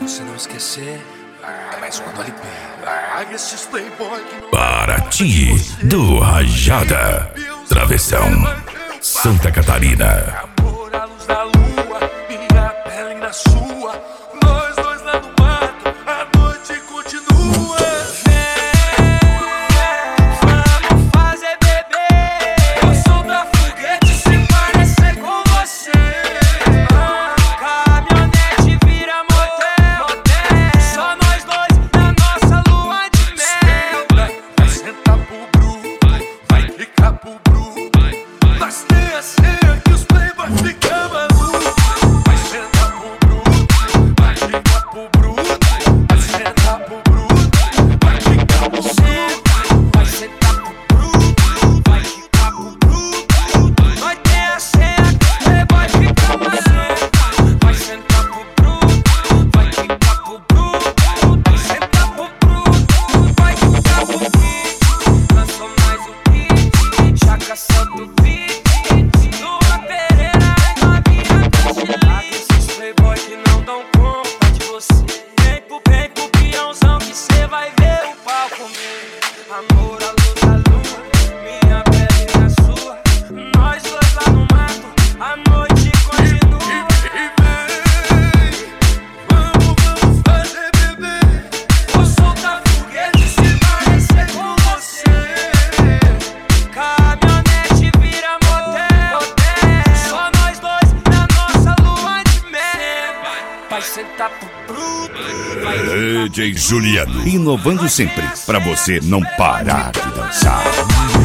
você não esquecer. Mas quando ele pega esses playboy Paraty do Rajada, Travessão, Santa Catarina. amor à luz da lua, minha pele na sua. Nós dois lá no mato, a noite continua. Vamos fazer bebê. Eu sou da foguete, se parecer com você. Caminhonete vira motel. Só nós dois na nossa lua de mel. Vai sentar pro bruto, vai ficar pro bruto. Mas tem a senha que os playboy ficam malucos. Vai sentar pro bruto, vai ficar pro bruto. Vai sentar pro bruto, vai ficar pro bruto. Vai sentar pro bruto, vai ficar pro bruto. Nós tem a senha que os playboy fica maluco. Vai sentar pro bruto, vai ficar pro bruto. Vai sentar pro bruto, vai ficar pro bruto. Lançou mais um hit, já caçando o beat. Lua Pereira é novinha da Chile. Esses playboy que não dão conta de você. Vem pro peãozão que cê vai ver o pau comer. Amor à luz da lua, minha pele na sua. Nós dois lá no mato, a noite continua. Vamos fazer bebê. Eu sou da foguete, se parecer com você. Caminhonete vira motel. Só nós dois na nossa lua de mel. Vai sentar pro bruto, vai DJ Juliano, inovando sempre pra você não parar de dançar.